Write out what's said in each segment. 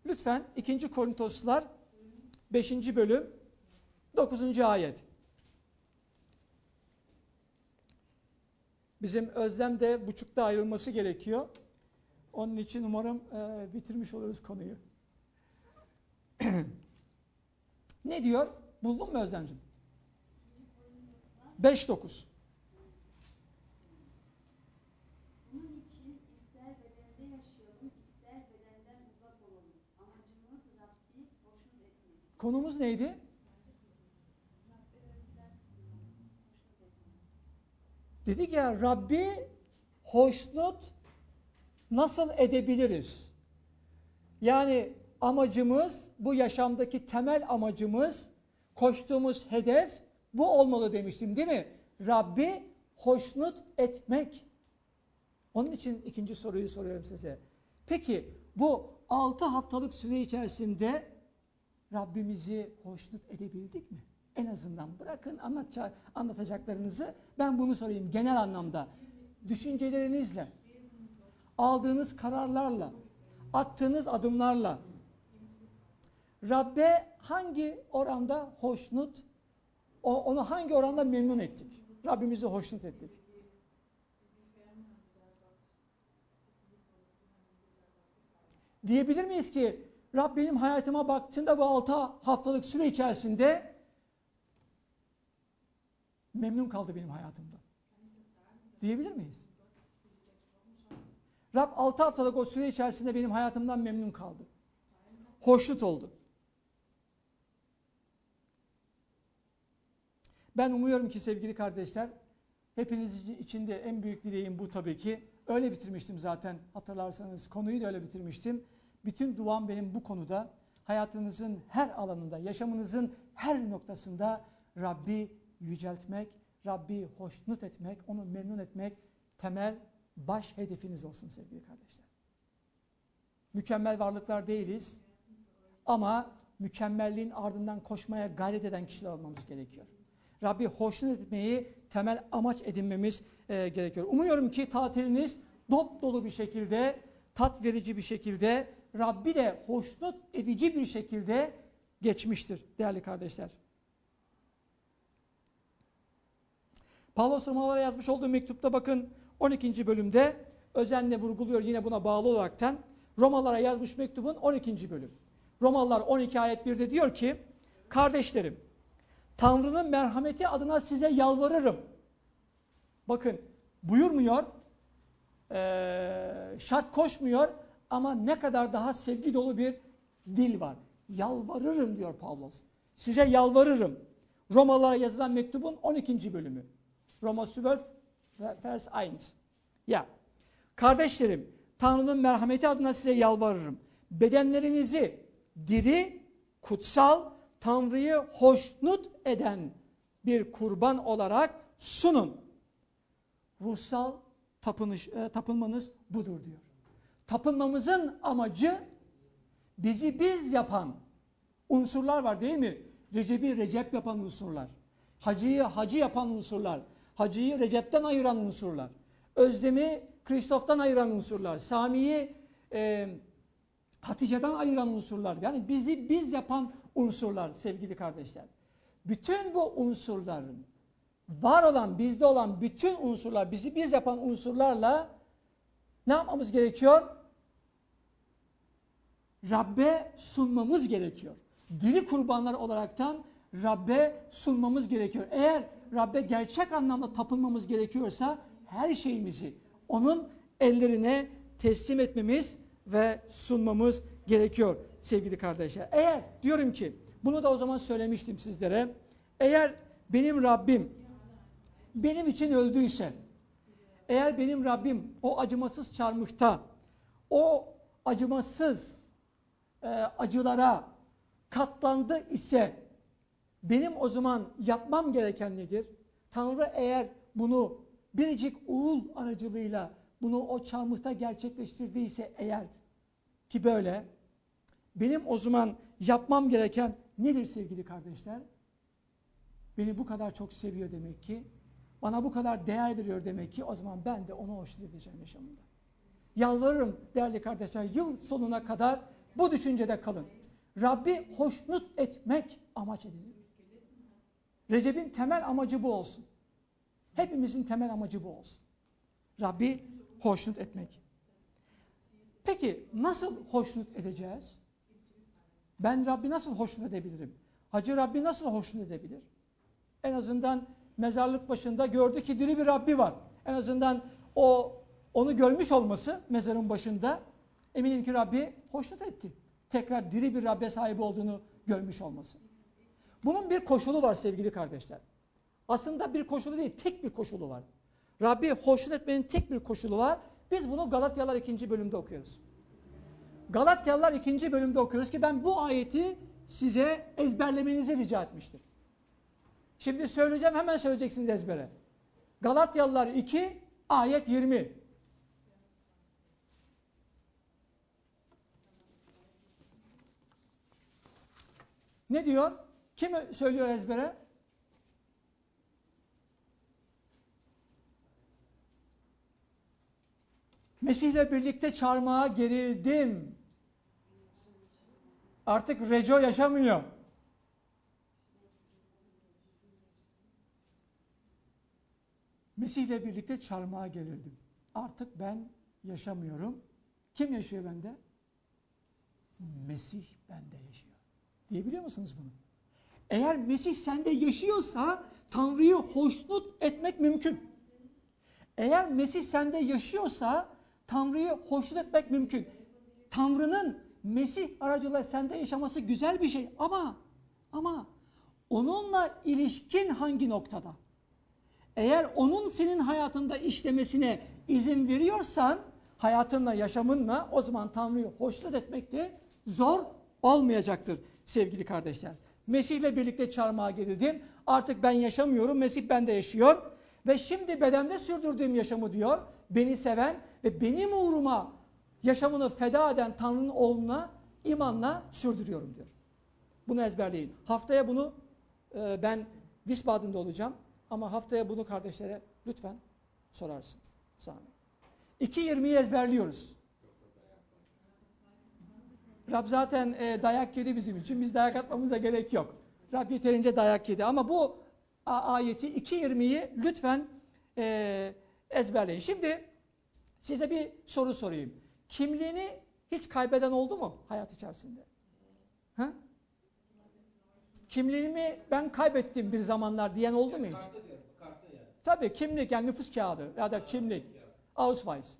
Lütfen 2. Korintoslular 5. bölüm 9. ayet. Bizim Özlem de buçukta ayrılması gerekiyor. Onun için umarım bitirmiş oluruz konuyu. Ne diyor? Buldun mu Özlemciğim? 5-9. Bunun için ister bedende yaşayalım, ister bedenden uzak olalım. Amacımız Rabbi hoşnut etmek. Konumuz neydi? Dedik ya, Rabbi hoşnut nasıl edebiliriz? Yani amacımız, bu yaşamdaki temel amacımız, koştuğumuz hedef bu olmalı demiştim değil mi? Rabbi hoşnut etmek. Onun için ikinci soruyu soruyorum size. Peki bu 6 haftalık süre içerisinde Rabbimizi hoşnut edebildik mi? En azından bırakın anlatacaklarınızı, ben bunu sorayım genel anlamda. Düşüncelerinizle, aldığınız kararlarla, attığınız adımlarla Rabbe hangi oranda hoşnut, onu hangi oranda memnun ettik? Rabbimizi hoşnut ettik. Diyebilir miyiz ki Rab benim hayatıma baktığında bu 6 haftalık süre içerisinde memnun kaldı benim hayatımdan? Diyebilir miyiz? Rab 6 haftalık o süre içerisinde benim hayatımdan memnun kaldı. Hoşnut oldu. Ben umuyorum ki sevgili kardeşler, hepiniz için de en büyük dileğim bu tabii ki. Öyle bitirmiştim zaten, hatırlarsanız konuyu da öyle bitirmiştim. Bütün duam benim bu konuda, hayatınızın her alanında, yaşamınızın her noktasında Rabbi yüceltmek, Rabbi hoşnut etmek, onu memnun etmek temel baş hedefiniz olsun sevgili kardeşler. Mükemmel varlıklar değiliz ama mükemmelliğin ardından koşmaya gayret eden kişiler olmamız gerekiyor. Rabbi hoşnut etmeyi temel amaç edinmemiz gerekiyor. Umuyorum ki tatiliniz dop dolu bir şekilde, tat verici bir şekilde, Rabbi de hoşnut edici bir şekilde geçmiştir değerli kardeşler. Pavlos Romalılara yazmış olduğu mektupta bakın 12. bölümde özenle vurguluyor yine buna bağlı olaraktan. Romalılara yazmış mektubun 12. bölüm. Romalılar 12 ayet 1'de diyor ki, kardeşlerim, Tanrı'nın merhameti adına size yalvarırım. Bakın buyurmuyor, şart koşmuyor ama ne kadar daha sevgi dolu bir dil var. Yalvarırım diyor Pavlos. Size yalvarırım. Romalılara yazılan mektubun 12. bölümü. Roma 12 vers 1. Ya, kardeşlerim, Tanrı'nın merhameti adına size yalvarırım. Bedenlerinizi diri, kutsal, Tanrı'yı hoşnut eden bir kurban olarak sunun. Ruhsal tapınmanız budur diyor. Tapınmamızın amacı bizi biz yapan unsurlar var değil mi? Recep'i Recep yapan unsurlar. Hacı'yı hacı yapan unsurlar. Hacı'yı Recep'ten ayıran unsurlar. Özlem'i Kristof'tan ayıran unsurlar. Sami'yi Hatice'den ayıran unsurlar. Yani bizi biz yapan unsurlar sevgili kardeşler. Bütün bu unsurların var olan, bizde olan bütün unsurlar, bizi biz yapan unsurlarla ne yapmamız gerekiyor? Rabbe sunmamız gerekiyor. Diri kurbanlar olaraktan Rabbe sunmamız gerekiyor. Eğer Rabbe gerçek anlamda tapınmamız gerekiyorsa her şeyimizi onun ellerine teslim etmemiz ve sunmamız gerekiyor sevgili kardeşler. Eğer diyorum ki, bunu da o zaman söylemiştim sizlere, eğer benim Rabbim benim için öldüyse, eğer benim Rabbim o acımasız çarmıhta, o acımasız acılara katlandı ise, benim o zaman yapmam gereken nedir? Tanrı eğer bunu biricik oğul aracılığıyla bunu o çarmıhta gerçekleştirdiyse eğer ki böyle, benim o zaman yapmam gereken nedir sevgili kardeşler? Beni bu kadar çok seviyor demek ki, bana bu kadar değer veriyor demek ki, o zaman ben de onu hoşnut edeceğim yaşamımda. Yalvarırım değerli kardeşler, yıl sonuna kadar Bu düşüncede kalın. Rabbi hoşnut etmek amaç edinin. Recep'in temel amacı bu olsun. Hepimizin temel amacı bu olsun. Rabbi hoşnut etmek. Peki nasıl hoşnut edeceğiz? Ben Rabbi nasıl hoşnut edebilirim? Hacı Rabbi nasıl hoşnut edebilir? En azından mezarlık başında gördü ki diri bir Rabbi var. En azından onu görmüş olması mezarın başında eminim ki Rabbi hoşnut etti. Tekrar diri bir Rabbe sahibi olduğunu görmüş olması. Bunun bir koşulu var sevgili kardeşler. Aslında bir koşulu değil, tek bir koşulu var. Rabbi hoşnut etmenin tek bir koşulu var. Biz bunu Galatyalılar 2. bölümde okuyoruz. Galatyalılar 2. bölümde okuyoruz ki ben bu ayeti size ezberlemenizi rica etmiştim. Şimdi söyleyeceğim, hemen söyleyeceksiniz ezbere. Galatyalılar 2 ayet 20. Ne diyor? Kim söylüyor ezbere? Mesih'le birlikte çarmıha gerildim. Artık Reco yaşamıyor. Mesih'le birlikte çarmıha gerildim. Artık ben yaşamıyorum. Kim yaşıyor bende? Mesih bende yaşıyor. Diyebiliyor musunuz bunu? Eğer Mesih sende yaşıyorsa Tanrı'yı hoşnut etmek mümkün. Eğer Mesih sende yaşıyorsa Tanrı'yı hoşnut etmek mümkün. Tanrı'nın Mesih aracılığıyla sende yaşaması güzel bir şey ama onunla ilişkin hangi noktada? Eğer onun senin hayatında işlemesine izin veriyorsan hayatınla, yaşamınla o zaman Tanrı'yı hoşnut etmek de zor olmayacaktır sevgili kardeşler. Mesih'le birlikte çarmıha gerildim. Artık ben yaşamıyorum, Mesih bende yaşıyor. Ve şimdi bedende sürdürdüğüm yaşamı diyor, beni seven ve benim uğruma yaşamını feda eden Tanrı'nın oğluna imanla sürdürüyorum diyor. Bunu ezberleyin. Haftaya bunu ben Wiesbaden'da olacağım ama haftaya bunu kardeşlere lütfen sorarsın. Sami. 2.20'yi ezberliyoruz. Rab zaten dayak yedi bizim için. Biz dayak atmamıza gerek yok. Rab yeterince dayak yedi. Ama bu ayeti 2.20'yi lütfen ezberleyin. Şimdi size bir soru sorayım. Kimliğini hiç kaybeden oldu mu hayat içerisinde? Ha? Kimliğimi ben kaybettim bir zamanlar diyen oldu mu hiç? Kartı diyor, kartı yani. Tabii kimlik yani nüfus kağıdı ya da kimlik. Ausweis.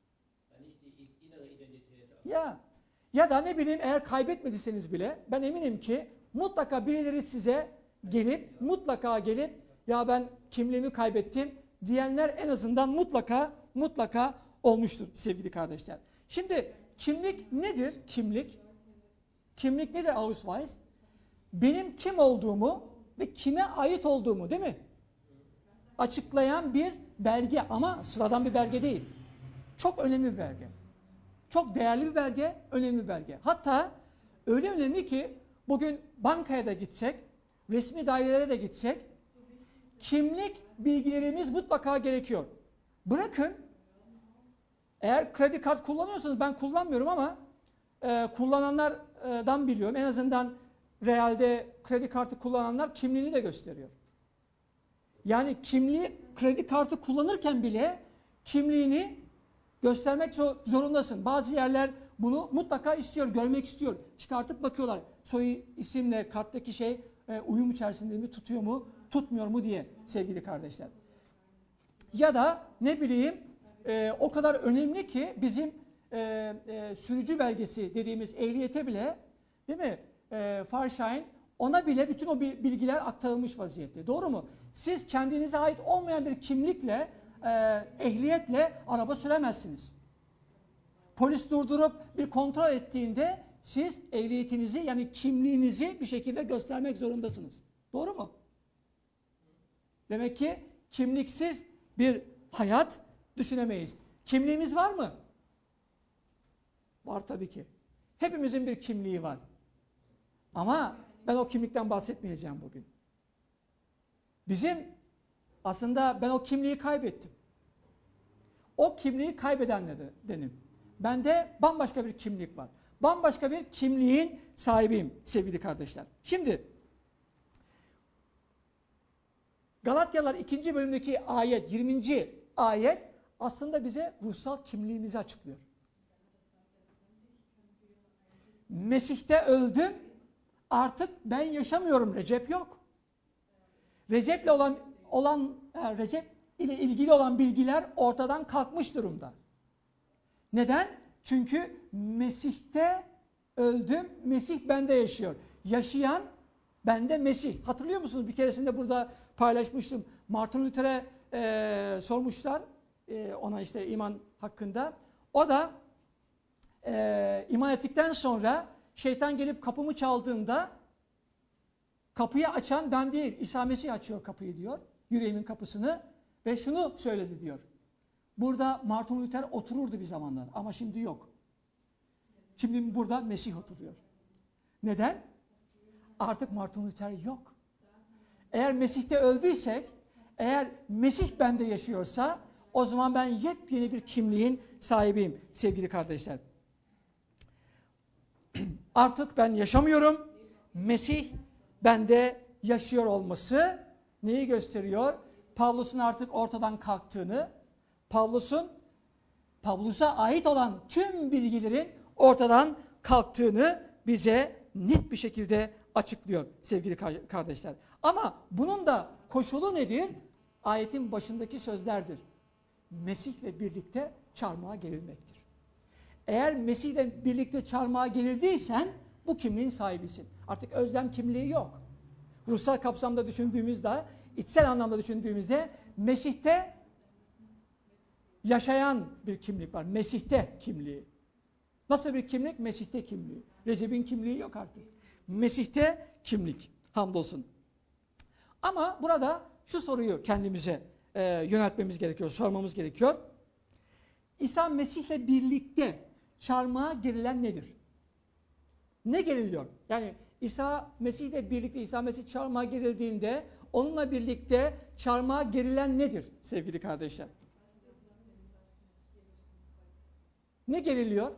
Ya da ne bileyim eğer kaybetmediyseniz bile ben eminim ki mutlaka birileri size mutlaka gelip ya ben kimliğimi kaybettim diyenler en azından mutlaka olmuştur sevgili kardeşler. Şimdi kimlik nedir? Kimlik nedir Ausweis? Benim kim olduğumu ve kime ait olduğumu değil mi? Açıklayan bir belge ama sıradan bir belge değil. Çok önemli bir belge. Çok değerli bir belge, önemli bir belge. Hatta öyle önemli ki bugün bankaya da gitsek, resmi dairelere de gitsek kimlik bilgilerimiz mutlaka gerekiyor. Bırakın eğer kredi kart kullanıyorsanız ben kullanmıyorum ama kullananlardan biliyorum. En azından realde kredi kartı kullananlar kimliğini de gösteriyor. Yani kredi kartı kullanırken bile kimliğini göstermek zorundasın. Bazı yerler bunu mutlaka istiyor, görmek istiyor. Çıkartıp bakıyorlar. Soy isimle karttaki şey uyum içerisinde mi, tutuyor mu, tutmuyor mu diye sevgili kardeşler. Ya da ne bileyim o kadar önemli ki bizim sürücü belgesi dediğimiz ehliyete bile değil mi? Fahrschein ona bile bütün o bilgiler aktarılmış vaziyette. Doğru mu? Siz kendinize ait olmayan bir kimlikle ehliyetle araba süremezsiniz. Polis durdurup bir kontrol ettiğinde siz ehliyetinizi yani kimliğinizi bir şekilde göstermek zorundasınız. Doğru mu? Demek ki kimliksiz bir hayat düşünemeyiz. Kimliğimiz var mı? Var tabii ki. Hepimizin bir kimliği var. Ama ben o kimlikten bahsetmeyeceğim bugün. Aslında ben o kimliği kaybettim. O kimliği kaybedenlerdenim. Bende bambaşka bir kimlik var. Bambaşka bir kimliğin sahibiyim sevgili kardeşler. Şimdi Galatyalar 2. bölümdeki ayet, 20. ayet aslında bize ruhsal kimliğimizi açıklıyor. Mesih'te öldüm, artık ben yaşamıyorum. Recep yok. Recep ile ilgili olan bilgiler ortadan kalkmış durumda. Neden? Çünkü Mesih'te öldüm, Mesih bende yaşıyor. Yaşayan bende Mesih. Hatırlıyor musunuz? Bir keresinde burada paylaşmıştım. Martin Luther'e sormuşlar ona işte iman hakkında. O da iman ettikten sonra şeytan gelip kapımı çaldığında kapıyı açan ben değil, İsa Mesih açıyor kapıyı diyor. Yüreğimin kapısını ve şunu söyledi diyor. Burada Martin Luther otururdu bir zamanlar ama şimdi yok. Şimdi burada Mesih oturuyor. Neden? Artık Martin Luther yok. Eğer Mesih'te öldüysek, eğer Mesih bende yaşıyorsa o zaman ben yepyeni bir kimliğin sahibiyim sevgili kardeşler. Artık ben yaşamıyorum. Mesih bende yaşıyor olması neyi gösteriyor? Pavlus'un artık ortadan kalktığını, Pavlus'a ait olan tüm bilgilerin ortadan kalktığını bize net bir şekilde açıklıyor sevgili kardeşler. Ama bunun da koşulu nedir? Ayetin başındaki sözlerdir. Mesih'le birlikte çarmıha gerilmektir. Eğer Mesih'le birlikte çarmıha gerildiysen bu kimliğin sahibisin. Artık özlem kimliği yok. Ruhsal kapsamda düşündüğümüzde, içsel anlamda düşündüğümüzde Mesih'te yaşayan bir kimlik var. Mesih'te kimliği. Nasıl bir kimlik? Mesih'te kimliği. Recep'in kimliği yok artık. Mesih'te kimlik. Hamdolsun. Ama burada şu soruyu kendimize yöneltmemiz gerekiyor, sormamız gerekiyor. İsa Mesih'le birlikte çarmıha gerilen nedir? Ne geriliyor? Yani İsa Mesih'le birlikte, İsa Mesih çarmıha gerildiğinde onunla birlikte çarmıha gerilen nedir sevgili kardeşler? Ne geriliyor?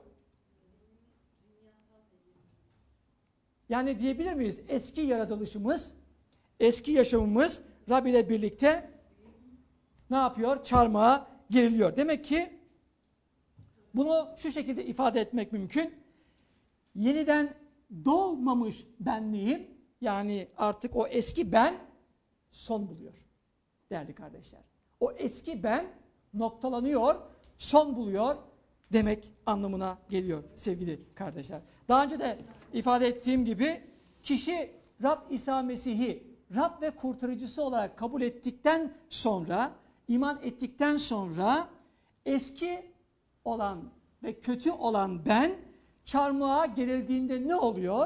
Yani diyebilir miyiz? Eski yaratılışımız, eski yaşamımız Rab ile birlikte ne yapıyor? Çarmıha geriliyor. Demek ki bunu şu şekilde ifade etmek mümkün. Yeniden doğmamış benliğim, yani artık o eski ben son buluyor değerli kardeşler. O eski ben noktalanıyor, son buluyor demek anlamına geliyor sevgili kardeşler. Daha önce de ifade ettiğim gibi kişi Rab İsa Mesih'i Rab ve kurtarıcısı olarak kabul ettikten sonra, iman ettikten sonra eski olan ve kötü olan ben çarmıha gerildiğinde ne oluyor?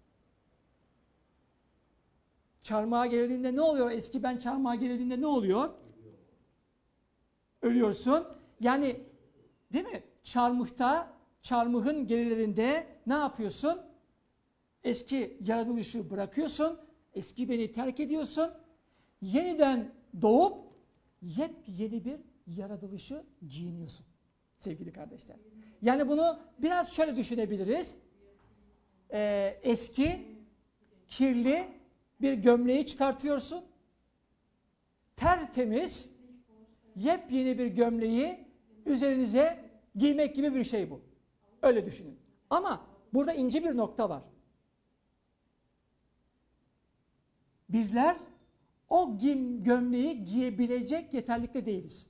Çarmıha gerildiğinde ne oluyor? Eski ben çarmıha gerildiğinde ne oluyor? Ölüyorsun. Yani değil mi? Çarmıhın gerilerinde ne yapıyorsun? Eski yaratılışı bırakıyorsun. Eski beni terk ediyorsun. Yeniden doğup yepyeni bir yaratılışı giyiniyorsun sevgili kardeşler. Yani bunu biraz şöyle düşünebiliriz. Eski, kirli bir gömleği çıkartıyorsun. Tertemiz, yepyeni bir gömleği üzerinize giymek gibi bir şey bu. Öyle düşünün. Ama burada ince bir nokta var. Bizler o gömleği giyebilecek yeterlikte değiliz.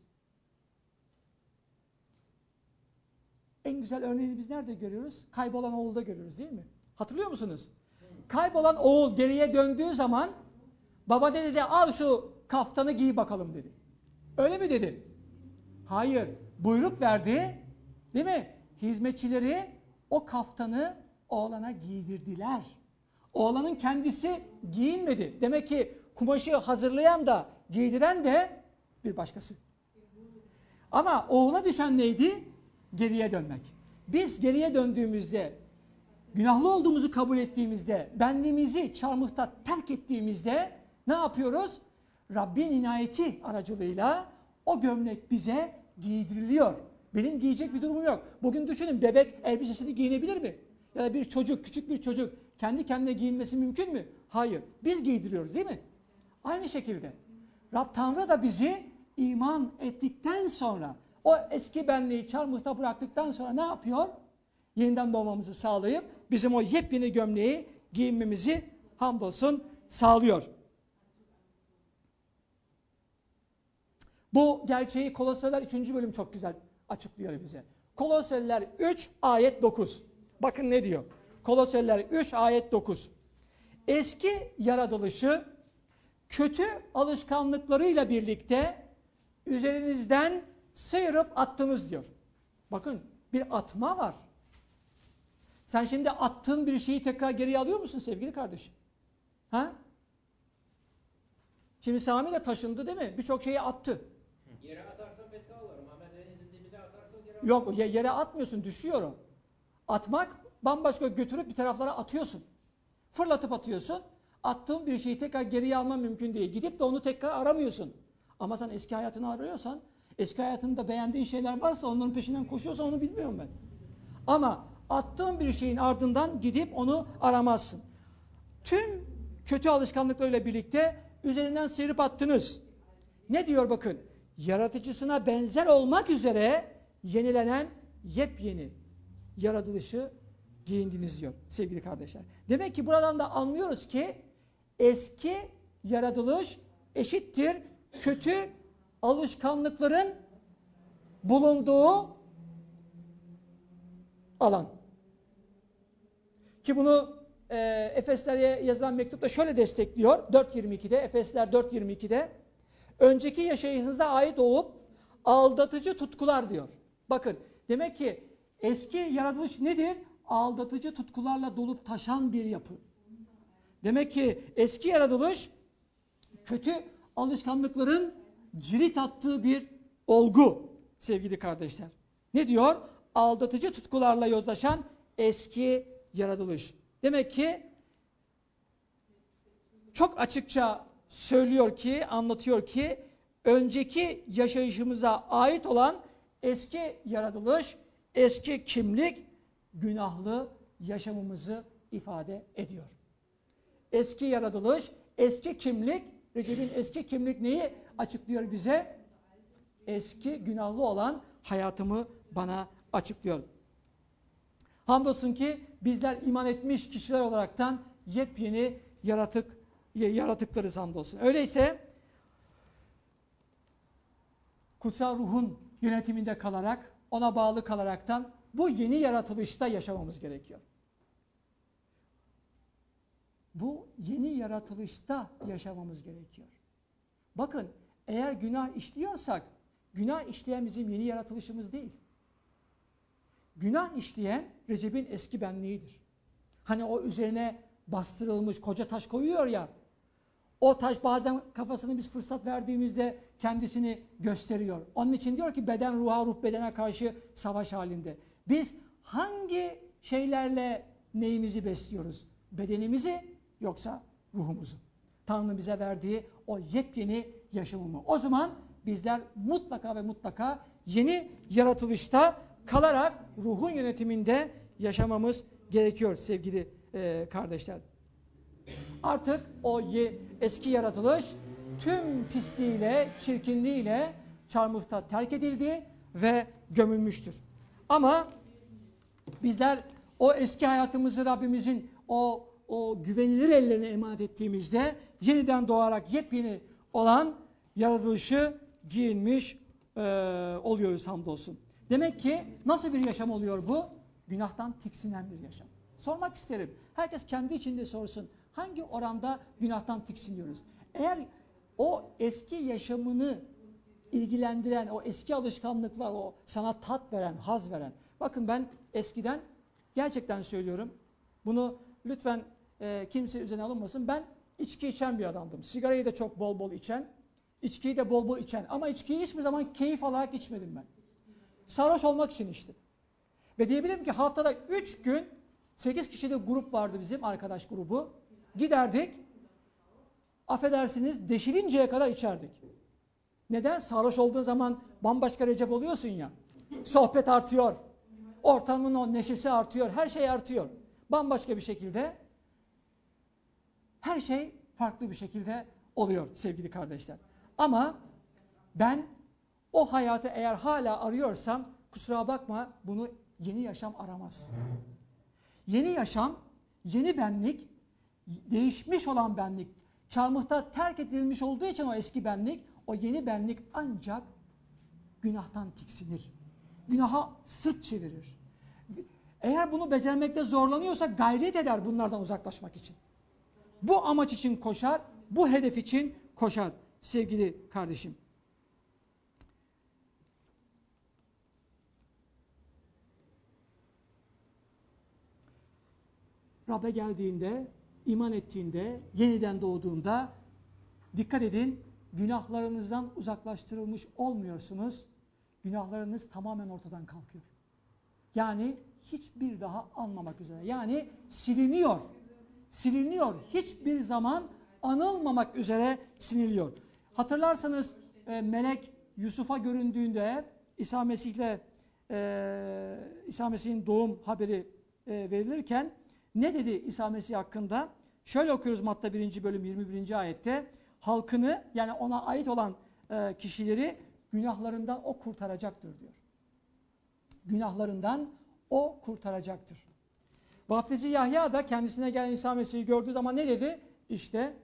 En güzel örneğini biz nerede görüyoruz? Kaybolan oğulda görüyoruz değil mi? Hatırlıyor musunuz? Kaybolan oğul geriye döndüğü zaman baba dedi de al şu kaftanı giy bakalım dedi. Öyle mi dedi? Hayır. Buyruk verdi. Değil mi? Hizmetçileri o kaftanı oğlana giydirdiler. Oğlanın kendisi giyinmedi. Demek ki kumaşı hazırlayan da giydiren de bir başkası. Ama oğula düşen neydi? Geriye dönmek. Biz geriye döndüğümüzde, günahlı olduğumuzu kabul ettiğimizde, benliğimizi çarmıhta terk ettiğimizde ne yapıyoruz? Rabbin inayeti aracılığıyla o gömlek bize giydiriliyor. Benim giyecek bir durumum yok. Bugün düşünün, bebek elbisesini giyinebilir mi? ya da bir çocuk, küçük bir çocuk kendi kendine giyinmesi mümkün mü? Hayır. Biz giydiriyoruz değil mi? Aynı şekilde Rab Tanrı da bizi iman ettikten sonra, o eski benliği çarmıhta bıraktıktan sonra ne yapıyor? Yeniden doğmamızı sağlayıp bizim o yepyeni gömleği giyinmemizi hamdolsun sağlıyor. Bu gerçeği Kolosyalılar 3. bölüm çok güzel açıklıyor bize. Kolosyalılar 3 ayet 9. Bakın ne diyor? Kolosyalılar 3 ayet 9. Eski yaratılışı kötü alışkanlıklarıyla birlikte üzerinizden sıyırıp attınız diyor. Bakın bir atma var. Sen şimdi attığın bir şeyi tekrar geriye alıyor musun sevgili kardeşim? Ha? Şimdi Sami de taşındı değil mi? Birçok şeyi attı. Yere atarsam beddua olurum ama denizin dibine atarsam yere Yok yere atmıyorsun, düşüyor o. Atmak bambaşka, götürüp bir taraflara atıyorsun. Fırlatıp atıyorsun. Attığın bir şeyi tekrar geriye alman mümkün değil. Gidip de onu tekrar aramıyorsun. Ama sen eski hayatını arıyorsan, eski hayatında beğendiğin şeyler varsa onların peşinden koşuyorsan onu bilmiyorum ben. Ama attığın bir şeyin ardından gidip onu aramazsın. Tüm kötü alışkanlıklarıyla birlikte üzerinden sıyırıp attınız. Ne diyor bakın? Yaratıcısına benzer olmak üzere yenilenen yepyeni yaratılışı giyindiniz diyor sevgili kardeşler. Demek ki buradan da anlıyoruz ki eski yaratılış eşittir kötü alışkanlıkların bulunduğu alan. Ki bunu Efesler'e yazılan mektupta şöyle destekliyor. 4.22'de, Efesler 4.22'de önceki yaşayışınıza ait olup aldatıcı tutkular diyor. Bakın demek ki eski yaratılış nedir? Aldatıcı tutkularla dolup taşan bir yapı. Demek ki eski yaratılış kötü alışkanlıkların cirit attığı bir olgu sevgili kardeşler. Ne diyor? Aldatıcı tutkularla yozlaşan eski yaratılış. Demek ki çok açıkça söylüyor ki, anlatıyor ki önceki yaşayışımıza ait olan eski yaratılış, eski kimlik günahlı yaşamımızı ifade ediyor. Eski yaratılış, eski kimlik, Recep'in eski kimlik neyi açıklıyor bize? Eski günahlı olan hayatımı bana açıklıyor. Hamdolsun ki bizler iman etmiş kişiler olaraktan yepyeni yaratıklarız hamdolsun. Öyleyse kutsal ruhun yönetiminde kalarak, ona bağlı kalaraktan bu yeni yaratılışta yaşamamız gerekiyor. Bu yeni yaratılışta yaşamamız gerekiyor. Bakın eğer günah işliyorsak, günah işleyen bizim yeni yaratılışımız değil. Günah işleyen Recep'in eski benliğidir. Hani o üzerine bastırılmış koca taş koyuyor ya, o taş bazen kafasını biz fırsat verdiğimizde kendisini gösteriyor. Onun için diyor ki beden ruha, ruh bedene karşı savaş halinde. Biz hangi şeylerle neyimizi besliyoruz? Bedenimizi yoksa ruhumuzu? Tanrı'nın bize verdiği o yepyeni yaşamımı. O zaman bizler mutlaka ve mutlaka yeni yaratılışta kalarak ruhun yönetiminde yaşamamız gerekiyor sevgili kardeşler. Artık o eski yaratılış tüm pisliğiyle, çirkinliğiyle çarmıhta terk edildi ve gömülmüştür. Ama bizler o eski hayatımızı Rabbimizin o güvenilir ellerine emanet ettiğimizde yeniden doğarak yepyeni olan yaratılışı giyinmiş oluyoruz hamdolsun. Demek ki nasıl bir yaşam oluyor bu? Günahtan tiksinen bir yaşam. Sormak isterim. Herkes kendi içinde sorsun. Hangi oranda günahtan tiksiniyoruz? Eğer o eski yaşamını ilgilendiren, o eski alışkanlıklar, o sana tat veren, haz veren. Bakın ben eskiden gerçekten söylüyorum. Bunu lütfen kimse üzerine alınmasın. Ben içki içen bir adamdım. Sigarayı da çok bol bol içen, içkiyi de bol bol içen. Ama içkiyi hiçbir zaman keyif alarak içmedim ben. Sarhoş olmak için içtim. Ve diyebilirim ki haftada 3 gün 8 kişilik grup vardı bizim, arkadaş grubu. Giderdik, affedersiniz deşilinceye kadar içerdik. Neden? Sarhoş olduğun zaman bambaşka Recep oluyorsun ya. Sohbet artıyor. Ortamın o neşesi artıyor. Her şey artıyor. bambaşka bir şekilde her şey farklı bir şekilde oluyor sevgili kardeşler. Ama ben o hayatı eğer hala arıyorsam kusura bakma, bunu yeni yaşam aramaz. Yeni yaşam, yeni benlik, değişmiş olan benlik, çarmıhta terk edilmiş olduğu için o eski benlik, o yeni benlik ancak günahtan tiksinir. Günaha sırt çevirir. Eğer bunu becermekte zorlanıyorsa gayret eder bunlardan uzaklaşmak için. Bu amaç için koşar, bu hedef için koşar sevgili kardeşim. Rab'be geldiğinde, iman ettiğinde, yeniden doğduğunda dikkat edin, günahlarınızdan uzaklaştırılmış olmuyorsunuz. Günahlarınız tamamen ortadan kalkıyor. Yani hiçbir daha anmamak üzere. Yani siliniyor. Siliniyor. Hiçbir zaman anılmamak üzere siliniyor. Hatırlarsanız melek Yusuf'a göründüğünde İsa Mesih'in doğum haberi verilirken ne dedi İsa Mesih hakkında? Şöyle okuyoruz Matta 1. bölüm 21. ayette. Halkını, yani ona ait olan kişileri günahlarından o kurtaracaktır diyor. Günahlarından o kurtaracaktır. Vaftizi Yahya da kendisine gelen İsa Mesih'i gördüğü zaman ne dedi? İşte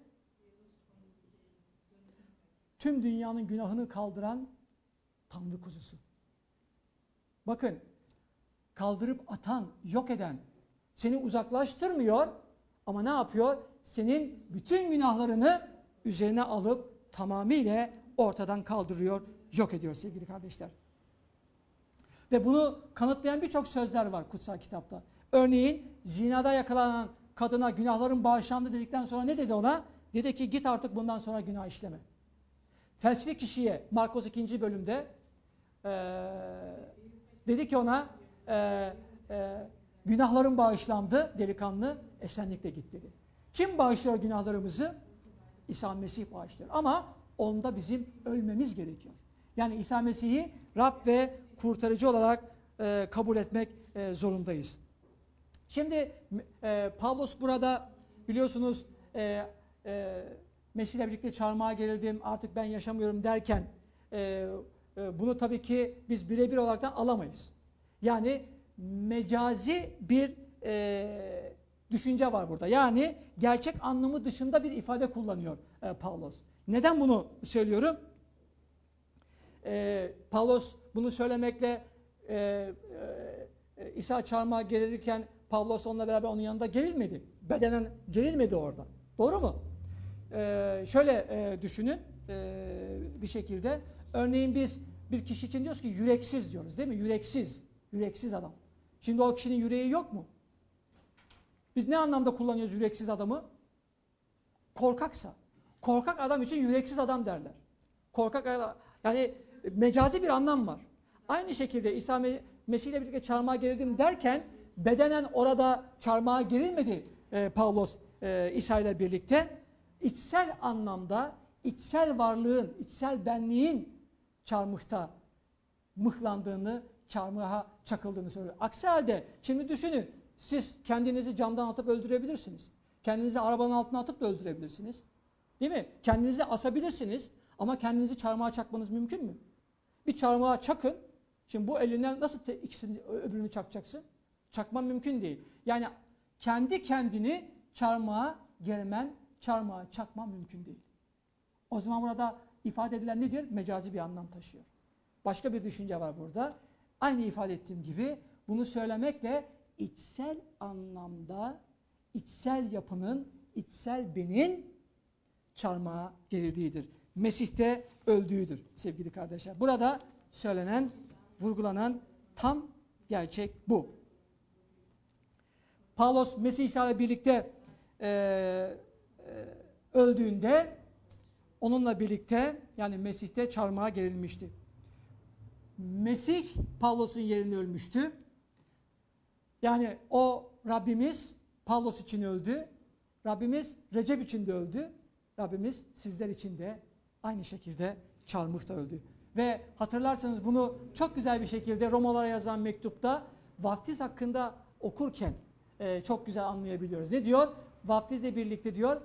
tüm dünyanın günahını kaldıran Tanrı kuzusu. Bakın, kaldırıp atan, yok eden, seni uzaklaştırmıyor ama ne yapıyor? Senin bütün günahlarını üzerine alıp tamamıyla ortadan kaldırıyor, yok ediyor sevgili kardeşler. Ve bunu kanıtlayan birçok sözler var kutsal kitapta. Örneğin zinada yakalanan kadına günahların bağışlandı dedikten sonra ne dedi ona? Dedi ki git artık bundan sonra günah işleme. Felçli kişiye Markos 2. bölümde dedi ki ona günahların bağışlandı delikanlı, esenlikle git dedi. Kim bağışlıyor günahlarımızı? İsa Mesih bağışlıyor. Ama onda bizim ölmemiz gerekiyor. Yani İsa Mesih'i Rab ve kurtarıcı olarak kabul etmek zorundayız. Şimdi Pavlos burada biliyorsunuz Mesih'le birlikte çarmıha gerildim, artık ben yaşamıyorum derken bunu tabii ki biz birebir olaraktan alamayız. Yani mecazi bir düşünce var burada. Yani gerçek anlamı dışında bir ifade kullanıyor Pavlos. Neden bunu söylüyorum? Pavlos bunu söylemekle İsa çarmıha gerilirken Pavlos onunla beraber onun yanında gerilmedi. Bedenen gerilmedi orada. Doğru mu? Şöyle düşünün bir şekilde. Örneğin biz bir kişi için diyoruz ki yüreksiz diyoruz değil mi? Yüreksiz. Yüreksiz adam. Şimdi o kişinin yüreği yok mu? Biz ne anlamda kullanıyoruz yüreksiz adamı? Korkaksa. Korkak adam için yüreksiz adam derler. Korkak adam, yani mecazi bir anlam var. Aynı şekilde İsa Mesih ile birlikte çarmıha gerildim derken bedenen orada çarmıha gerilmedi Pavlos İsa ile birlikte. İçsel anlamda içsel varlığın, içsel benliğin çarmıhta mıhlandığını, çarmıha çakıldığını söylüyor. Aksi halde şimdi düşünün, siz kendinizi camdan atıp öldürebilirsiniz. Kendinizi arabanın altına atıp da öldürebilirsiniz. Değil mi? Kendinizi asabilirsiniz ama kendinizi çarmıha çakmanız mümkün mü? Bir çarmıha çakın. Şimdi bu elinden nasıl ikisini öbürünü çakacaksın? Çakman mümkün değil. Yani kendi kendini çarmıha germen, çarmıha çakman mümkün değil. O zaman burada ifade edilen nedir? Mecazi bir anlam taşıyor. Başka bir düşünce var burada. Aynı ifade ettiğim gibi bunu söylemekle içsel anlamda içsel yapının, içsel benin çarmıha gerildiğidir. Mesih'te öldüğüdür sevgili kardeşler. Burada söylenen, vurgulanan tam gerçek bu. Pavlos Mesih İsa ile birlikte öldüğünde onunla birlikte yani Mesih'te çarmıha gerilmişti. Mesih Pavlos'un yerine ölmüştü. Yani o Rabbimiz Pavlos için öldü. Rabbimiz Recep için de öldü. Rabbimiz sizler için de aynı şekilde çarmıhta öldü. Ve hatırlarsanız bunu çok güzel bir şekilde Romalılara yazılan mektupta vaftiz hakkında okurken çok güzel anlayabiliyoruz. Ne diyor? Vaftizle birlikte diyor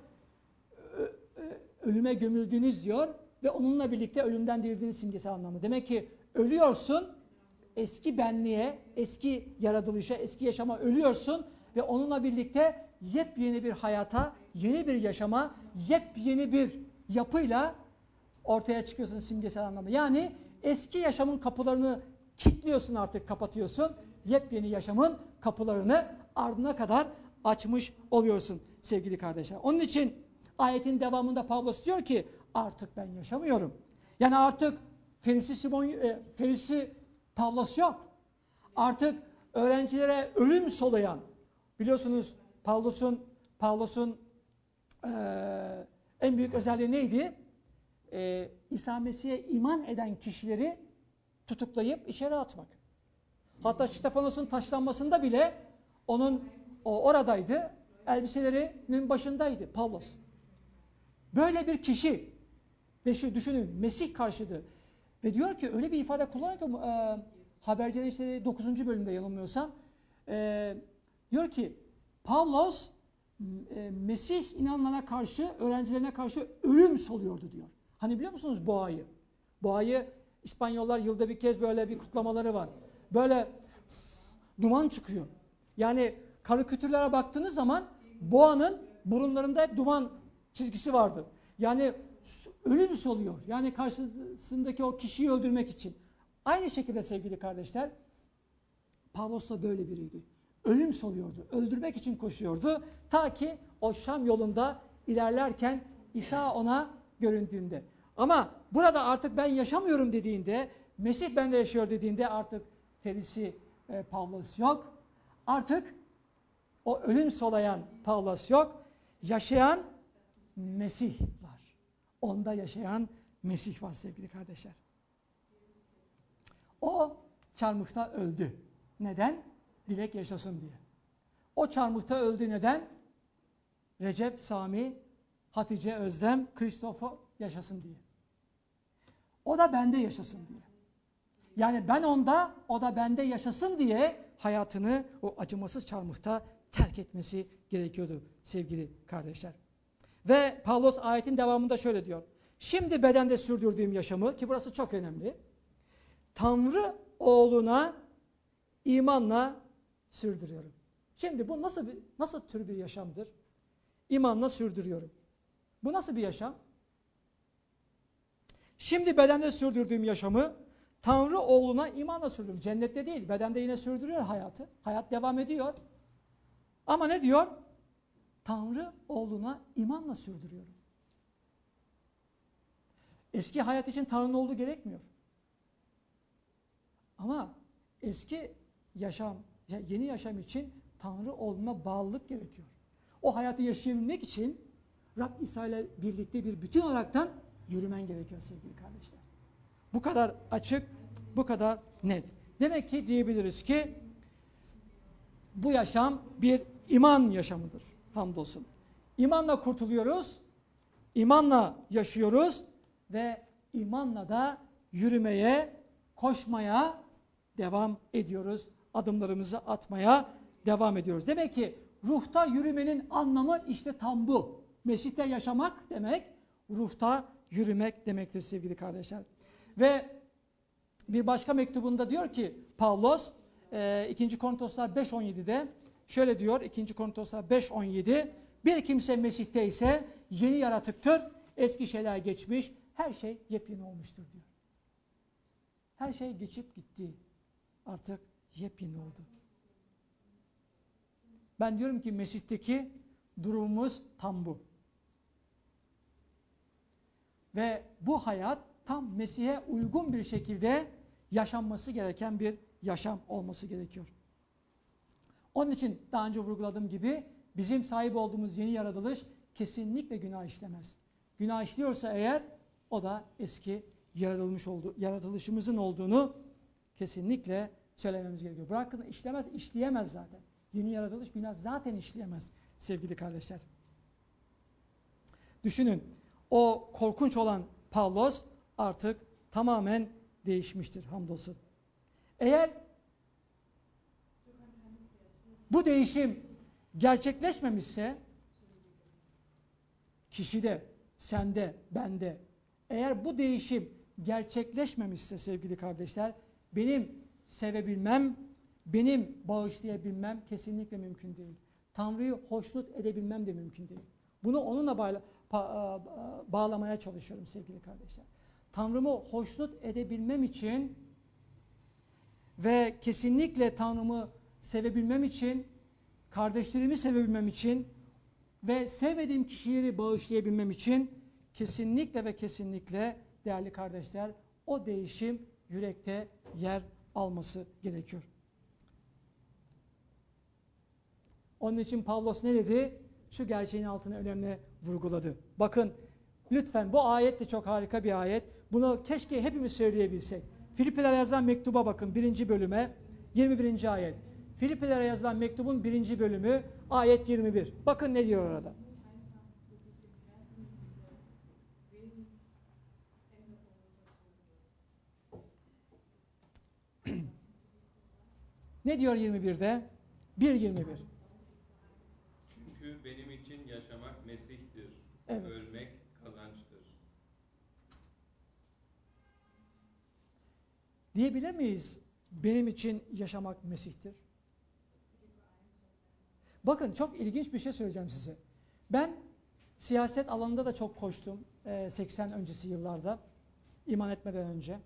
ölüme gömüldünüz diyor ve onunla birlikte ölümden dirildiğiniz simgesel anlamı. Demek ki ölüyorsun, eski benliğe, eski yaratılışa, eski yaşama ölüyorsun ve onunla birlikte yepyeni bir hayata, yeni bir yaşama, yepyeni bir yapıyla ortaya çıkıyorsun simgesel anlamda. Yani eski yaşamın kapılarını kilitliyorsun, artık kapatıyorsun. Yepyeni yaşamın kapılarını ardına kadar açmış oluyorsun sevgili kardeşler. Onun için ayetin devamında Pavlos diyor ki artık ben yaşamıyorum. Yani artık Ferisi Pavlos yok. Artık öğrencilere ölüm soluyan, biliyorsunuz Pavlos'un en büyük özelliği neydi? İsa Mesih'e iman eden kişileri tutuklayıp içeri atmak. Hatta Stefanos'un taşlanmasında bile oradaydı, elbiselerinin başındaydı Pavlos. Böyle bir kişi ve şu düşünün, Mesih karşıtı ve diyor ki öyle bir ifade kullanıyor ki Haberciler İşleri 9. bölümde yanılmıyorsam diyor ki Pavlos Mesih inanlara karşı, öğrencilerine karşı ölüm soluyordu diyor. Hani biliyor musunuz boğayı? Boğayı İspanyollar yılda bir kez böyle bir kutlamaları var. Böyle duman çıkıyor. Yani karikatürlere baktığınız zaman boğanın burunlarında hep duman çizgisi vardır. Yani ölüm soluyor. Yani karşısındaki o kişiyi öldürmek için. Aynı şekilde sevgili kardeşler, Pavlos da böyle biriydi. Ölüm soluyordu. Öldürmek için koşuyordu. Ta ki o Şam yolunda ilerlerken İsa ona göründüğünde. Ama burada artık ben yaşamıyorum dediğinde, Mesih bende yaşıyor dediğinde artık Ferisi Pavlos yok. Artık o ölüm solayan Pavlos yok. Yaşayan Mesih var. Onda yaşayan Mesih var sevgili kardeşler. O çarmıhta öldü. Neden? Dilek yaşasın diye. O çarmıhta öldü neden? Recep, Sami, Hatice, Özlem, Kristofo yaşasın diye. O da bende yaşasın diye. Yani ben onda, o da bende yaşasın diye hayatını o acımasız çarmıhta terk etmesi gerekiyordu sevgili kardeşler. Ve Pavlos ayetin devamında şöyle diyor. Şimdi bedende sürdürdüğüm yaşamı, ki burası çok önemli, Tanrı oğluna imanla sürdürüyorum. Şimdi bu nasıl tür bir yaşamdır? İmanla sürdürüyorum. Bu nasıl bir yaşam? Şimdi bedende sürdürdüğüm yaşamı Tanrı oğluna imanla sürdürüyorum. Cennette değil, bedende yine sürdürüyor hayatı. Hayat devam ediyor. Ama ne diyor? Tanrı oğluna imanla sürdürüyorum. Eski hayat için Tanrı'nın olduğu gerekmiyor. Ama eski yaşam, yeni yaşam için Tanrı oğluna bağlılık gerekiyor. O hayatı yaşayabilmek için Rab İsa ile birlikte bir bütün olaraktan yürümen gerekiyor sevgili kardeşler. Bu kadar açık, bu kadar net. Demek ki diyebiliriz ki bu yaşam bir iman yaşamıdır. Hamdolsun. İmanla kurtuluyoruz, imanla yaşıyoruz ve imanla da yürümeye, koşmaya devam ediyoruz. Adımlarımızı atmaya devam ediyoruz. Demek ki ruhta yürümenin anlamı işte tam bu. Mesih'te yaşamak demek, ruhta yürümek demektir sevgili kardeşler. Ve bir başka mektubunda diyor ki Pavlos 2. Korintoslar 5.17'de şöyle diyor, 2. Korintoslar 5.17, bir kimse Mesih'te ise yeni yaratıktır, eski şeyler geçmiş, her şey yepyeni olmuştur diyor. Her şey geçip gitti, artık yepyeni oldu. Ben diyorum ki Mesih'teki durumumuz tam bu. Ve bu hayat tam Mesih'e uygun bir şekilde yaşanması gereken bir yaşam olması gerekiyor. Onun için daha önce vurguladığım gibi bizim sahip olduğumuz yeni yaratılış kesinlikle günah işlemez. Günah işliyorsa eğer o da eski yaratılışımızın olduğunu kesinlikle söylememiz gerekiyor. Bırakın işlemez, işleyemez zaten. Yeni yaratılış günah zaten işleyemez sevgili kardeşler. Düşünün, o korkunç olan Pavlos artık tamamen değişmiştir hamdolsun. Eğer bu değişim gerçekleşmemişse, kişide, sende, bende, eğer bu değişim gerçekleşmemişse sevgili kardeşler, benim sevebilmem, benim bağışlayabilmem kesinlikle mümkün değil. Tanrı'yı hoşnut edebilmem de mümkün değil. Bunu onunla bağlamaya çalışıyorum sevgili kardeşler. Tanrımı hoşnut edebilmem için ve kesinlikle Tanrımı sevebilmem için, kardeşlerimi sevebilmem için ve sevmediğim kişileri bağışlayabilmem için kesinlikle ve kesinlikle değerli kardeşler o değişim yürekte yer alması gerekiyor. Onun için Pavlos ne dedi? Şu gerçeğin altına önemli vurguladı. Bakın lütfen bu ayet de çok harika bir ayet. Bunu keşke hepimiz söyleyebilsek. Filipilere yazılan mektuba bakın 1. bölüme 21. ayet. Filipilere yazılan mektubun 1. bölümü ayet 21. Bakın ne diyor orada. Ne diyor 21'de? 1.21. Çünkü benim için yaşamak Mesih'tir. Evet. Ölmek kazançtır. Diyebilir miyiz? Benim için yaşamak Mesih'tir. Bakın çok ilginç bir şey söyleyeceğim size. Ben siyaset alanında da çok koştum 80 öncesi yıllarda, iman etmeden önce.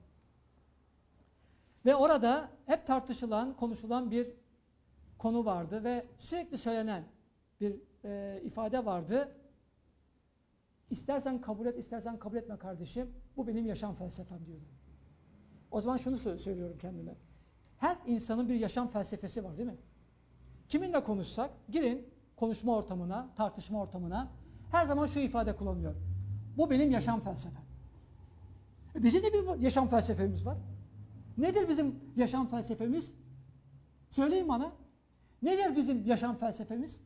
Ve orada hep tartışılan, konuşulan bir konu vardı ve sürekli söylenen bir ifade vardı. İstersen kabul et, istersen kabul etme kardeşim. Bu benim yaşam felsefem diyordu. O zaman şunu söylüyorum kendime. Her insanın bir yaşam felsefesi var değil mi? Kiminle konuşsak, girin konuşma ortamına, tartışma ortamına, her zaman şu ifade kullanıyor. Bu benim yaşam felsefem. Bizim de bir yaşam felsefemiz var. Nedir bizim yaşam felsefemiz? Söyleyin bana. Nedir bizim yaşam felsefemiz?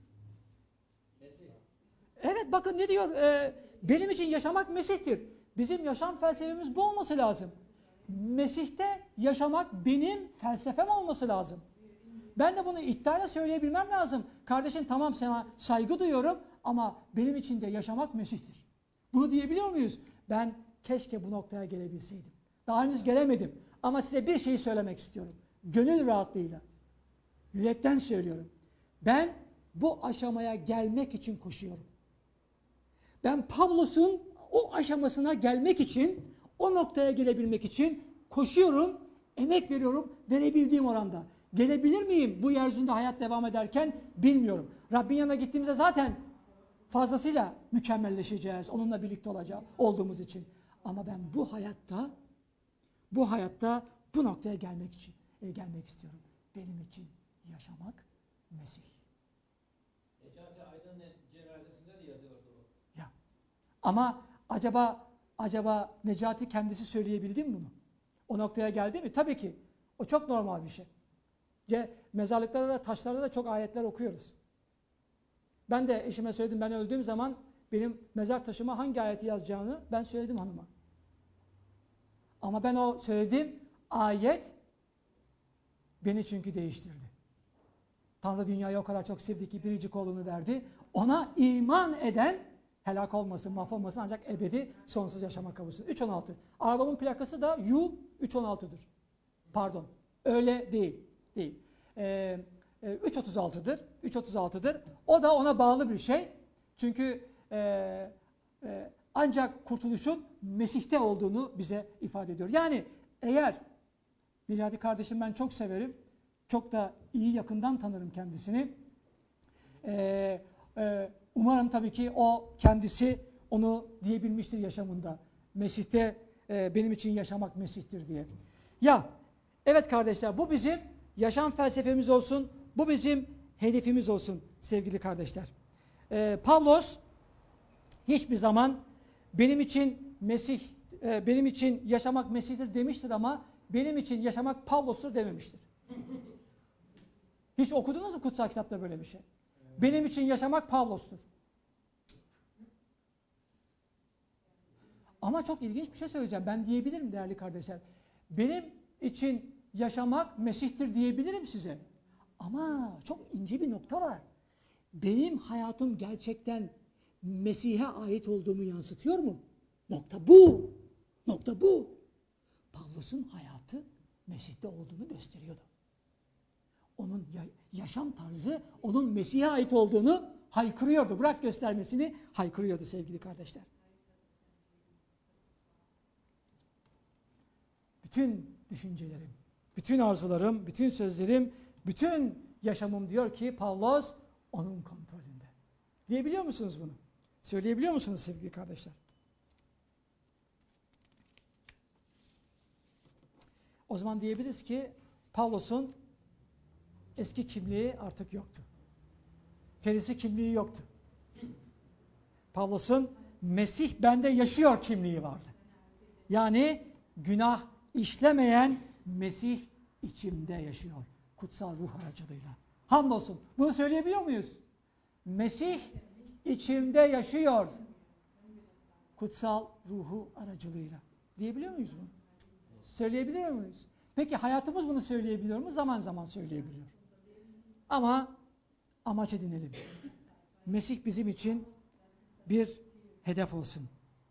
Evet bakın ne diyor? Benim için yaşamak Mesih'tir. Bizim yaşam felsefemiz bu olması lazım. Mesih'te yaşamak benim felsefem olması lazım. Ben de bunu iddiayla söyleyebilmem lazım. Kardeşim tamam sana saygı duyuyorum ama benim için de yaşamak Mesih'tir. Bunu diyebiliyor muyuz? Ben keşke bu noktaya gelebilseydim. Daha henüz gelemedim ama size bir şeyi söylemek istiyorum. Gönül rahatlığıyla, yürekten söylüyorum. Ben bu aşamaya gelmek için koşuyorum. Ben Pavlos'un o aşamasına gelmek için, o noktaya gelebilmek için koşuyorum, emek veriyorum, verebildiğim oranda. Gelebilir miyim bu yeryüzünde hayat devam ederken bilmiyorum. Rabbin yanına gittiğimizde zaten fazlasıyla mükemmelleşeceğiz, onunla birlikte olduğumuz için. Ama ben bu hayatta bu noktaya gelmek istiyorum. Benim için yaşamak Mesih. Necati Aydın'ın cenazesinde de yazıyordu bu. Ya. Ama acaba Necati kendisi söyleyebildi mi bunu? O noktaya geldi mi? Tabii ki. O çok normal bir şey. Mezarlıklarda da taşlarda da çok ayetler okuyoruz. Ben de eşime söyledim, ben öldüğüm zaman benim mezar taşıma hangi ayeti yazacağını ben söyledim hanıma. Ama ben o söylediğim ayet beni çünkü değiştirdi. Tanrı dünyayı o kadar çok sevdi ki biricik oğlunu verdi. Ona iman eden helak olmasın, mahvolmasın ancak ebedi sonsuz yaşama kavuşsun. 3.16. Arabamın plakası da U316'dır. Pardon. Öyle değil. 3.36'dır. 3.36'dır. O da ona bağlı bir şey. Çünkü ancak kurtuluşun Mesih'te olduğunu bize ifade ediyor. Yani eğer Necati kardeşim ben çok severim. Çok da iyi yakından tanırım kendisini. Umarım tabii ki o kendisi onu diyebilmiştir yaşamında. Mesih'te benim için yaşamak Mesih'tir diye. Ya evet kardeşler bu bizim yaşam felsefemiz olsun. Bu bizim hedefimiz olsun sevgili kardeşler. Pavlos hiçbir zaman benim için yaşamak Mesih'tir demiştir ama benim için yaşamak Pavlos'tur dememiştir. Hiç okudunuz mu kutsal kitapta böyle bir şey? Benim için yaşamak Pavlos'tur. Ama çok ilginç bir şey söyleyeceğim. Ben diyebilirim değerli kardeşler. Benim için yaşamak Mesih'tir diyebilirim size. Ama çok ince bir nokta var. benim hayatım gerçekten Mesih'e ait olduğumu yansıtıyor mu? Nokta bu. Nokta bu. Pavlus'un hayatı Mesih'te olduğunu gösteriyordu. Onun yaşam tarzı onun Mesih'e ait olduğunu haykırıyordu. Bırak göstermesini, haykırıyordu sevgili kardeşler. Bütün düşüncelerim, bütün arzularım, bütün sözlerim, bütün yaşamım diyor ki Pavlos onun kontrolünde. Diyebiliyor musunuz bunu? Söyleyebiliyor musunuz sevgili kardeşler? O zaman diyebiliriz ki Pavlos'un eski kimliği artık yoktu. Ferisi kimliği yoktu. Pavlos'un Mesih bende yaşıyor kimliği vardı. Yani günah işlemeyen Mesih içimde yaşıyor. Kutsal ruh aracılığıyla. Hamdolsun. Bunu söyleyebiliyor muyuz? Mesih içimde yaşıyor. Kutsal ruhu aracılığıyla. Diyebiliyor muyuz bunu? Söyleyebiliyor muyuz? Peki hayatımız bunu söyleyebiliyor mu? Zaman zaman söyleyebiliyor. Ama amaç edinelim. Mesih bizim için bir hedef olsun.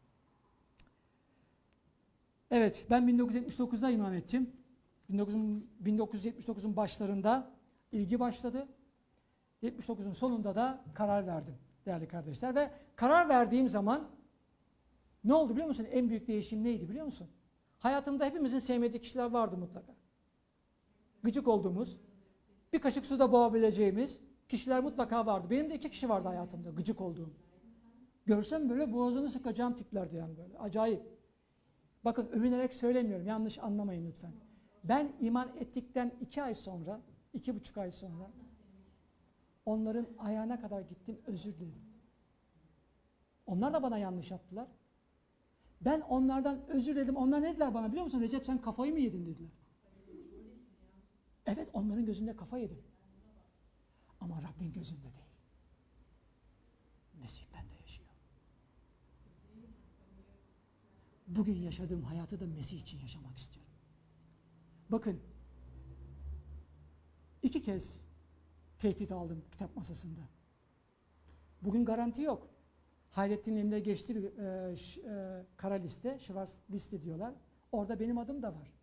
Evet, ben 1979'da iman ettim. 1979'un başlarında ilgi başladı. 79'un sonunda da karar verdim değerli kardeşler. Ve karar verdiğim zaman ne oldu biliyor musun? En büyük değişim neydi biliyor musun? Hayatımda hepimizin sevmediği kişiler vardı mutlaka. Gıcık olduğumuz, bir kaşık suda boğabileceğimiz kişiler mutlaka vardı. Benim de 2 kişi vardı hayatımda gıcık olduğum. Görsem böyle boğazını sıkacağım tiplerdi yani böyle. Acayip. Bakın övünerek söylemiyorum. Yanlış anlamayın lütfen. Ben iman ettikten 2 ay sonra, 2,5 ay sonra onların ayağına kadar gittim, özür diledim. Onlar da bana yanlış yaptılar. Ben onlardan özür diledim. Onlar ne dediler bana biliyor musun? Recep sen kafayı mı yedin dediler. Evet, onların gözünde kafa yedim. Ama Rabbin gözünde değil. Mesih bende yaşıyor. Bugün yaşadığım hayatı da Mesih için yaşamak istiyorum. Bakın, 2 kez tehdit aldım kitap masasında. Bugün garanti yok. Hayrettin'in elinde geçti bir kara liste, Schwarz liste diyorlar. Orada benim adım da var.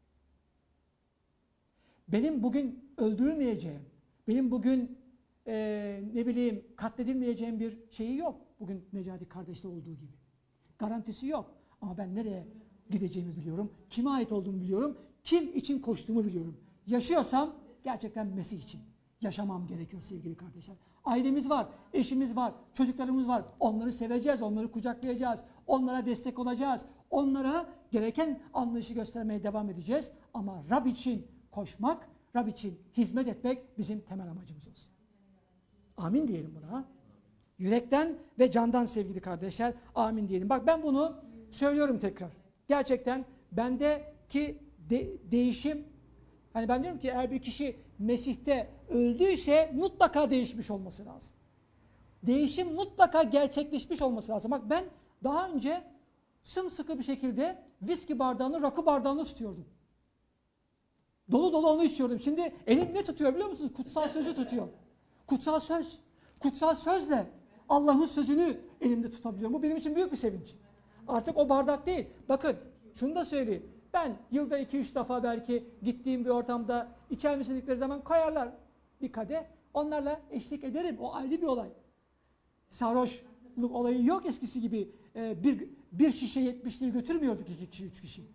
Benim bugün öldürülmeyeceğim, benim bugün katledilmeyeceğim bir şeyi yok. Bugün Necati kardeşte olduğu gibi. Garantisi yok. Ama ben nereye gideceğimi biliyorum, kime ait olduğumu biliyorum, kim için koştuğumu biliyorum. Yaşıyorsam gerçekten Mesih için yaşamam gerekiyor sevgili kardeşler. Ailemiz var, eşimiz var, çocuklarımız var. Onları seveceğiz, onları kucaklayacağız, onlara destek olacağız. Onlara gereken anlayışı göstermeye devam edeceğiz. Ama Rab için koşmak, Rab için hizmet etmek bizim temel amacımız olsun. Amin diyelim buna. Yürekten ve candan sevgili kardeşler, amin diyelim. Bak ben bunu söylüyorum tekrar. Gerçekten bendeki değişim, hani ben diyorum ki eğer bir kişi Mesih'te öldüyse mutlaka değişmiş olması lazım. Değişim mutlaka gerçekleşmiş olması lazım. Bak ben daha önce sımsıkı bir şekilde viski bardağını, rakı bardağını tutuyordum. Dolu dolu onu içiyordum. Şimdi elim ne tutuyor biliyor musunuz? Kutsal sözü tutuyor. Kutsal söz. Kutsal sözle Allah'ın sözünü elimde tutabiliyorum. Bu benim için büyük bir sevinç. Artık o bardak değil. Bakın şunu da söyleyeyim. Ben yılda 2-3 defa belki gittiğim bir ortamda içer misin dedikleri zaman koyarlar bir kadeh. Onlarla eşlik ederim. O ayrı bir olay. Sarhoşluk olayı yok eskisi gibi. Bir şişe 70'liği götürmüyorduk 2 kişi 3 kişi.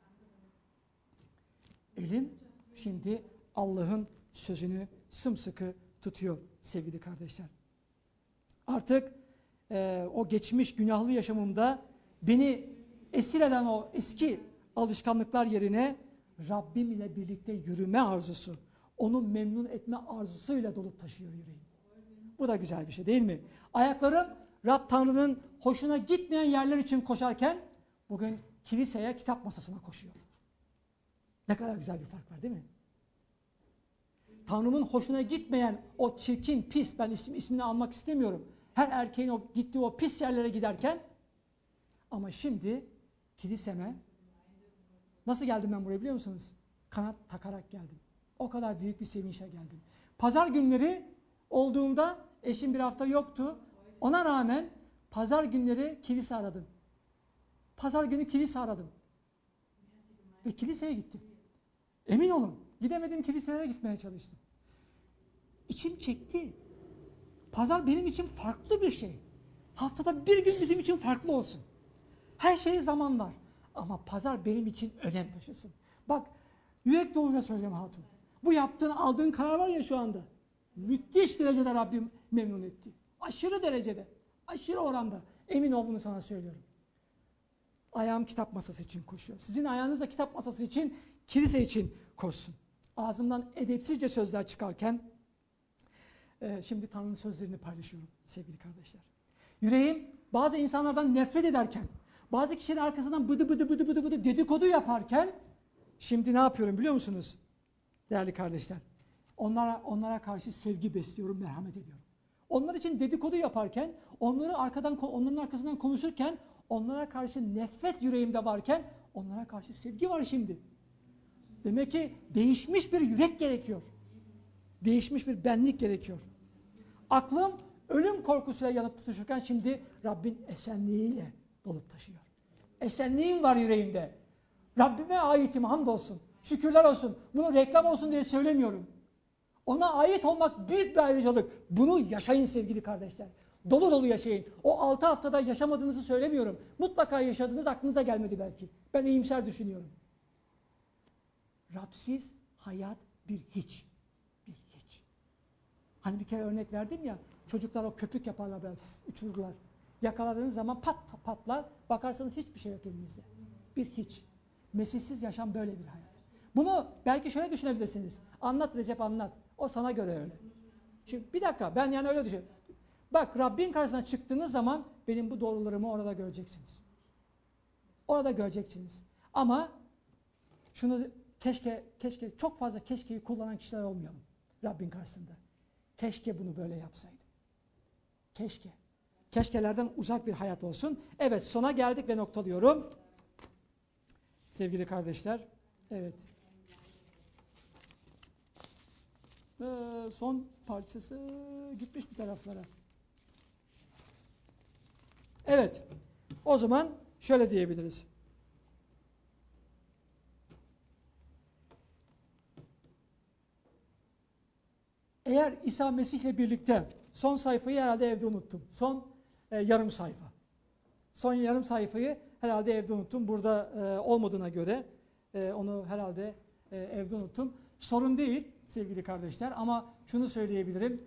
Elim şimdi Allah'ın sözünü sımsıkı tutuyor sevgili kardeşler. Artık o geçmiş günahlı yaşamımda beni esir eden o eski alışkanlıklar yerine Rabbim ile birlikte yürüme arzusu, onu memnun etme arzusuyla dolup taşıyor yüreğim. Bu da güzel bir şey değil mi? Ayaklarım Rab Tanrı'nın hoşuna gitmeyen yerler için koşarken bugün kiliseye, kitap masasına koşuyor. Ne kadar güzel bir fark var değil mi? Tanrı'nın hoşuna gitmeyen o çirkin, pis, ben ismini almak istemiyorum. Her erkeğin gittiği o pis yerlere giderken ama şimdi kiliseme nasıl geldim ben buraya biliyor musunuz? Kanat takarak geldim. O kadar büyük bir sevinçle geldim. Pazar günleri olduğunda Eşim bir hafta yoktu. Ona rağmen pazar günleri kilise aradım. Pazar günü kilise aradım. Ve kiliseye gittim. Emin olun, gidemedim, kiliselere gitmeye çalıştım. İçim çekti. Pazar benim için farklı bir şey. Haftada bir gün bizim için farklı olsun. Her şeye zaman var. Ama pazar benim için önem taşısın. Bak, yürek doluca söylüyorum hatun. Bu yaptığın, aldığın karar var ya şu anda. Müthiş derecede Rabbim memnun etti. Aşırı derecede, aşırı oranda. Emin ol, bunu sana söylüyorum. Ayağım kitap masası için koşuyor. Sizin ayağınız da kitap masası için, kilise için koşsun. Ağzımdan edepsizce sözler çıkarken, şimdi Tanrı'nın sözlerini paylaşıyorum sevgili kardeşler. Yüreğim bazı insanlardan nefret ederken, bazı kişilerin arkasından bıdı bıdı dedikodu yaparken, şimdi ne yapıyorum biliyor musunuz değerli kardeşler? Onlara karşı sevgi besliyorum, merhamet ediyorum. Onlar için dedikodu yaparken, onların arkasından konuşurken, onlara karşı nefret yüreğimde varken, onlara karşı sevgi var şimdi. Demek ki değişmiş bir yürek gerekiyor. Değişmiş bir benlik gerekiyor. Aklım ölüm korkusuyla yanıp tutuşurken şimdi Rabbin esenliğiyle dolup taşıyor. Esenliğim var yüreğimde. Rabbime aitim, hamdolsun. Şükürler olsun. Bunu reklam olsun diye söylemiyorum. Ona ait olmak büyük bir ayrıcalık. Bunu yaşayın sevgili kardeşler. Dolu dolu yaşayın. O 6 haftada yaşamadığınızı söylemiyorum. Mutlaka yaşadığınız, aklınıza gelmedi belki. Ben iyimser düşünüyorum. Rabsiz hayat bir hiç. Bir hiç. Hani bir kere örnek verdim ya, çocuklar o köpük yaparlar böyle, uçururlar. Yakaladığınız zaman patlar, bakarsanız hiçbir şey yok elinizde. Bir hiç. Mesihsiz yaşam böyle bir hayat. Bunu belki şöyle düşünebilirsiniz. Anlat Recep, anlat. O sana göre öyle. Şimdi bir dakika, ben yani öyle düşünüyorum. Bak, Rabbin karşısına çıktığınız zaman benim bu doğrularımı orada göreceksiniz. Orada göreceksiniz. Ama şunu keşke çok fazla keşkeyi kullanan kişiler olmayalım Rabbin karşısında. Keşke bunu böyle yapsaydım. Keşke. Keşkelerden uzak bir hayat olsun. Evet, sona geldik ve noktalıyorum. Sevgili kardeşler, evet. Son parçası gitmiş bir taraflara. Evet, o zaman şöyle diyebiliriz. Eğer İsa Mesih'le birlikte, son sayfayı herhalde evde unuttum. Son yarım sayfa. Son yarım sayfayı herhalde evde unuttum. Burada olmadığına göre onu herhalde evde unuttum. Sorun değil sevgili kardeşler, ama şunu söyleyebilirim.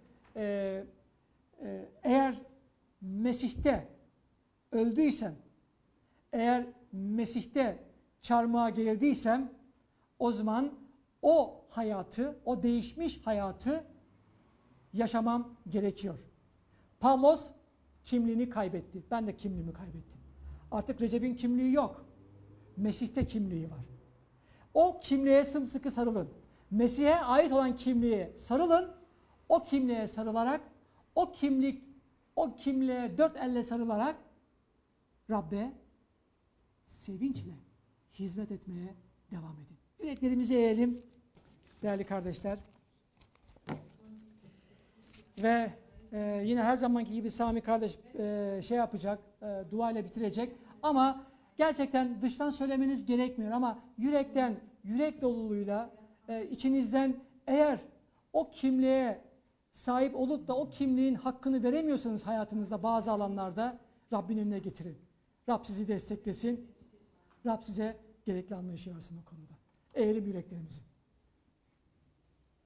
Eğer Mesih'te öldüysem, eğer Mesih'te çarmıha gerildiysem, o zaman o hayatı, o değişmiş hayatı yaşamam gerekiyor. Pavlos kimliğini kaybetti. Ben de kimliğimi kaybettim. Artık Recep'in kimliği yok. Mesih'te kimliği var. O kimliğe sımsıkı sarılın. Mesih'e ait olan kimliğe sarılın. O kimliğe sarılarak, o kimliğe dört elle sarılarak Rabbe sevinçle hizmet etmeye devam edin. Yüreklerimizi eğelim değerli kardeşler. Ve yine her zamanki gibi Sami kardeş şey yapacak, dua ile bitirecek. Ama gerçekten dıştan söylemeniz gerekmiyor, ama yürekten, yürek doluluğuyla içinizden, eğer o kimliğe sahip olup da o kimliğin hakkını veremiyorsanız hayatınızda bazı alanlarda, Rabbin önüne getirin. Rab sizi desteklesin. Rab size gerekli anlayışı versin o konuda. Eğelim yüreklerimizi.